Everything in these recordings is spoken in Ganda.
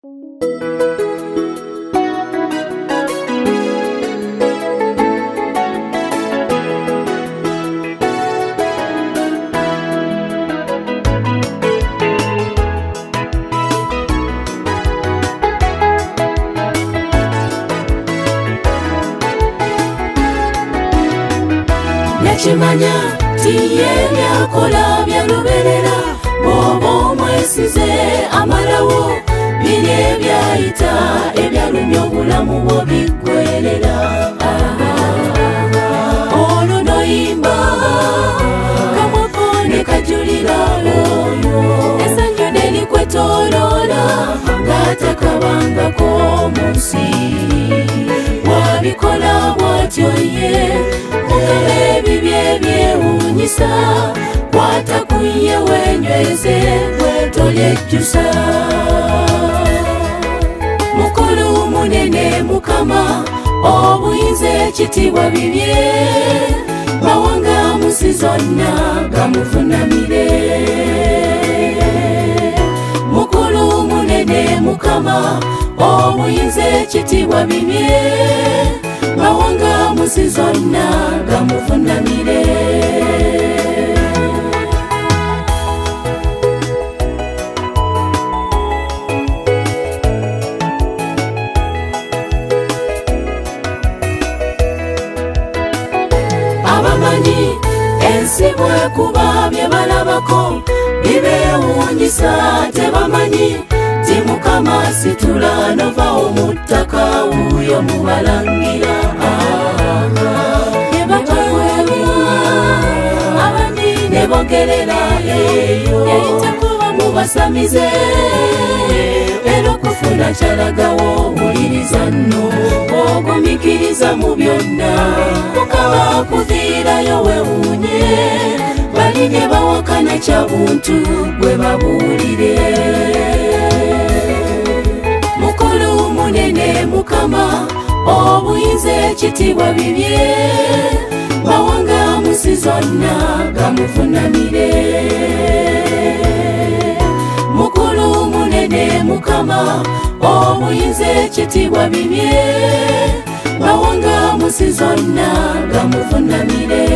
Chimanya tiye byakola byaluberera bobo mwesize amalawo bine byayita ebyalumya obulamu bwo bigwerera olunoyimba kamwakone kajulira oyo esanyo nelikwetolola ngatakabangako munsi wabikola bwatyo ye byewunyisa kwata kuye wenyweze wetolyejusa mukulu munene mukama obuyinza ekitibwa bibye mawanga musi zonna gamufunamire mukulu munene mukama obuyinza ekitibwa bibye mawanga musi zonna gamufunamire abamanyi ensi bwekuba bye balabako bibewunyisa tebamanyi ti mukama situla nova omuttaka wuyo mubalangira abandi nebogerera eyo yayitakuba mubasamize era okufuna kyalagawo wuliriza nno ogumikiriza mu byonna mukama kuviirayo wewuunye balinye bawakana kyabuntu gwe babuulire mukulu munene mukama obuyinza ekitibwa bibye mawanga musi zonna gamufunamire mukulu munene mukama obuyinza ekitibwa bibye mawanga musi zonna gamufunamire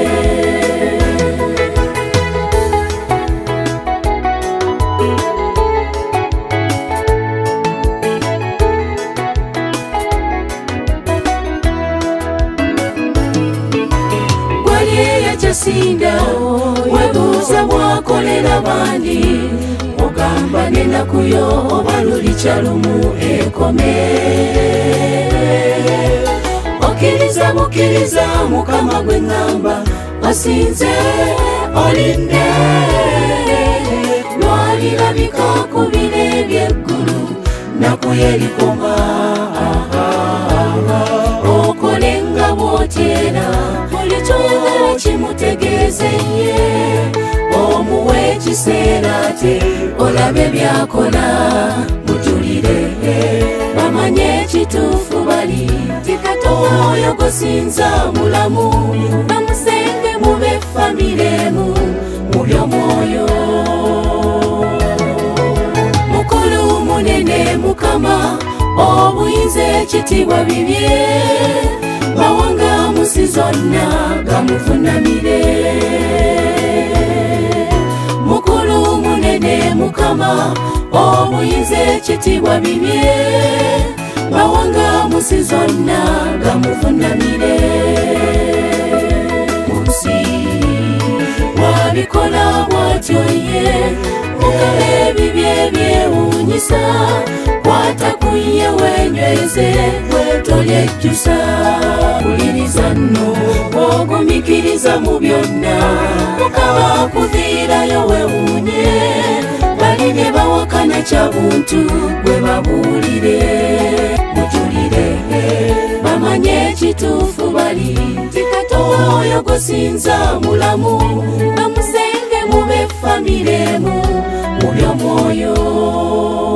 sinda webuuza bwakolera bandi ogamba nenakuyo oba luli kyalumu ekome okiriza bukiriza mukama gwe ŋŋamba osinze olinde lwalirabika ku bire by'eggulu nakuye likoma okolenga bw'otyera buli kyoyagala kimutegeezeye omuwe ekiseera ate olabe byakola mujulire bamanye ekituufu bali tikatoyo gosinza mulamu bamusenge mube famiremu mu by'omwoyo mukulu munene mukama obuyinza ekitibwa bibye mawanga musi zonna gamufunamire mukulu munene mukama obuyinza ekitibwa bibye mawanga musi zonna gamufunamire munsi wabikola bwatyo ye mukama ebibye byewunyisa kwata kuye wenyweze wetolyejusa wuliriza nno ogumikiriza mu byonna mukama kuviirayo wewuunye balinye bawakana kyabuntu gwe babuulire mujulire bamanye ekituufu bali tikatoyo gosinza mulamu bamusenge mube famiremu mu by'omwoyo